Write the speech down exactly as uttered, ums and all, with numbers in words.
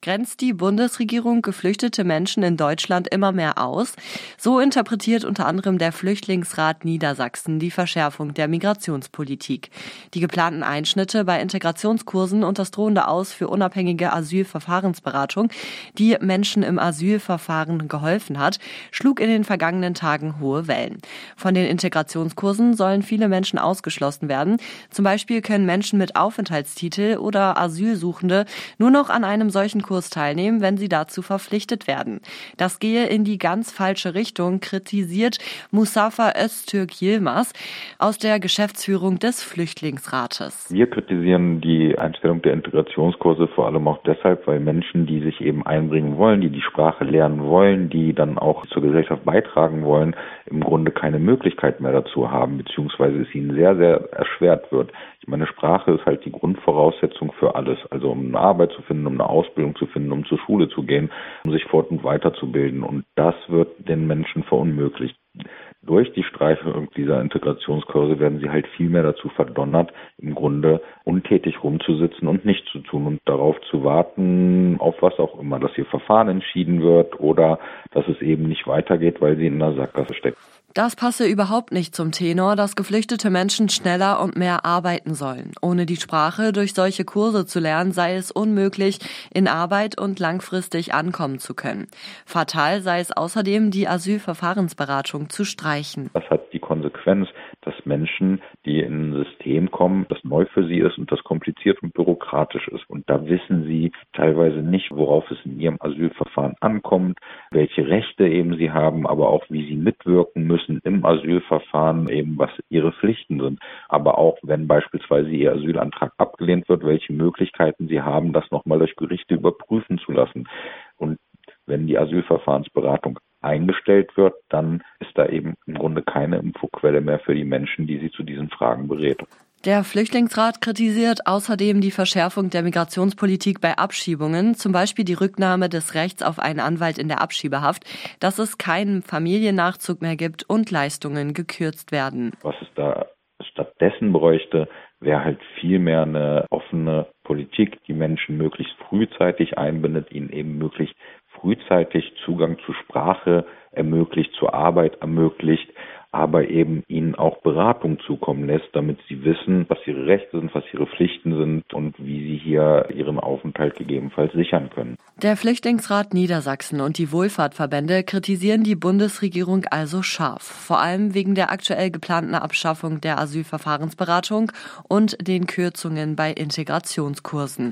Grenzt die Bundesregierung geflüchtete Menschen in Deutschland immer mehr aus? So interpretiert unter anderem der Flüchtlingsrat Niedersachsen die Verschärfung der Migrationspolitik. Die geplanten Einschnitte bei Integrationskursen und das drohende Aus für unabhängige Asylverfahrensberatung, die Menschen im Asylverfahren geholfen hat, schlug in den vergangenen Tagen hohe Wellen. Von den Integrationskursen sollen viele Menschen ausgeschlossen werden. Zum Beispiel können Menschen mit Aufenthaltstitel oder Asylsuchende nur noch an einem solchen Kurs teilnehmen, wenn sie dazu verpflichtet werden. Das gehe in die ganz falsche Richtung, kritisiert Mustafa Öztürk Yilmaz aus der Geschäftsführung des Flüchtlingsrates. Wir kritisieren die Einstellung der Integrationskurse vor allem auch deshalb, weil Menschen, die sich eben einbringen wollen, die die Sprache lernen wollen, die dann auch zur Gesellschaft beitragen wollen, im Grunde keine Möglichkeit mehr dazu haben, beziehungsweise es ihnen sehr, sehr erschwert wird. Ich meine, Sprache ist halt die Grundvoraussetzung für alles. Also um eine Arbeit zu finden, um eine Ausbildung zu finden, um zur Schule zu gehen, um sich fort- und weiterzubilden. Und das wird den Menschen verunmöglicht. Durch die Streichung dieser Integrationskurse werden sie halt viel mehr dazu verdonnert, im Grunde untätig rumzusitzen und nichts zu tun und darauf zu warten, auf was auch immer, dass ihr Verfahren entschieden wird oder dass es eben nicht weitergeht, weil sie in einer Sackgasse steckt. Das passe überhaupt nicht zum Tenor, dass geflüchtete Menschen schneller und mehr arbeiten sollen. Ohne die Sprache durch solche Kurse zu lernen, sei es unmöglich, in Arbeit und langfristig ankommen zu können. Fatal sei es außerdem, die Asylverfahrensberatung zu streichen. Das hat die Konsequenz, dass Menschen, die in ein System kommen, das neu für sie ist und das kompliziert und bürokratisch ist. Und da wissen sie teilweise nicht, worauf es in ihrem Asylverfahren ankommt, welche Rechte eben sie haben, aber auch wie sie mitwirken müssen im Asylverfahren, eben was ihre Pflichten sind. Aber auch wenn beispielsweise ihr Asylantrag abgelehnt wird, welche Möglichkeiten sie haben, das nochmal durch Gerichte überprüfen zu lassen. Und wenn die Asylverfahrensberatung eingestellt wird, dann ist da eben im Grunde keine Infoquelle mehr für die Menschen, die sie zu diesen Fragen berät. Der Flüchtlingsrat kritisiert außerdem die Verschärfung der Migrationspolitik bei Abschiebungen, zum Beispiel die Rücknahme des Rechts auf einen Anwalt in der Abschiebehaft, dass es keinen Familiennachzug mehr gibt und Leistungen gekürzt werden. Was es da stattdessen bräuchte, wäre halt viel mehr eine offene Politik, die Menschen möglichst frühzeitig einbindet, ihnen eben möglichst frühzeitig Zugang zu Sprache ermöglicht, zur Arbeit ermöglicht, aber eben ihnen auch Beratung zukommen lässt, damit sie wissen, was ihre Rechte sind, was ihre Pflichten sind und wie sie hier ihren Aufenthalt gegebenenfalls sichern können. Der Flüchtlingsrat Niedersachsen und die Wohlfahrtverbände kritisieren die Bundesregierung also scharf, vor allem wegen der aktuell geplanten Abschaffung der Asylverfahrensberatung und den Kürzungen bei Integrationskursen.